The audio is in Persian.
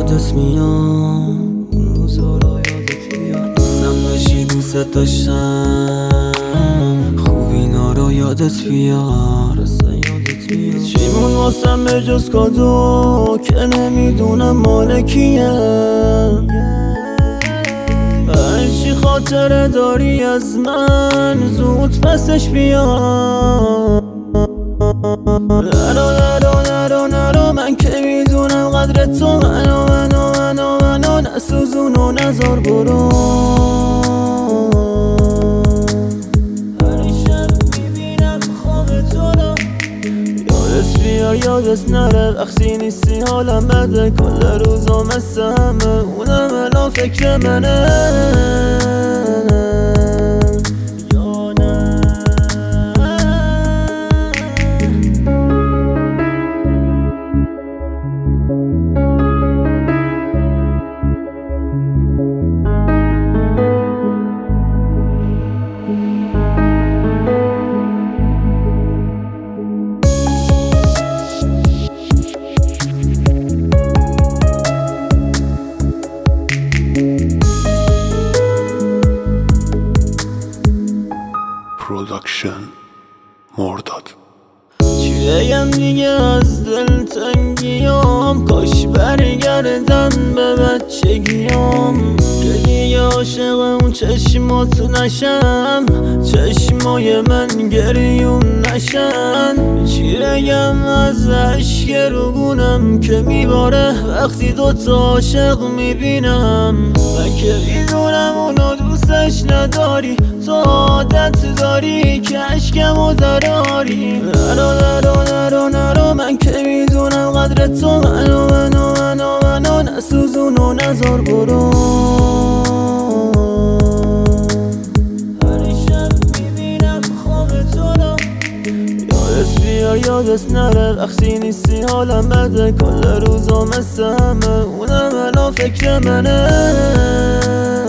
یادت میاد، اون روزا رو یادت میاد. دوستم داشتی دوست داشتم، خوب اینا رو یادت بیار، اصلا یادت بیاد. چیمون واسم به جز کادو که نمیدونم مال کیه. هرچی خاطره داری از من زود پسش بیار. نرو من که میدونم قدر تو، منو نسوزون و نزار برو. هر شب میبینم خواب تو رو، یادت بیار یادت نره. وقتی نیستی حالم بده، کل روزا مثل همه اونم الان فکر منه. پروداکشن مرداد. چی بگم دیگه از دلتنگیام، کاش برگردم به بچگیام. که دیگه عاشق اون چشمات نشم، چشمای من گریون نشن. چی بگم از عشق روبونم که میباره وقتی دوتا عاشق میبینم. من که میدونم اونو دوستش نداری، تو عادت داری که عشقمو دراری. نرو من که میدونم قدر تو، منو نسوزون و نزار برو. هر شب میبینم خواب تو رو، یادت بیار یادت نره. وقتی نیستی حالم بده، کل روزا مثل همه اونم الان فکر منه.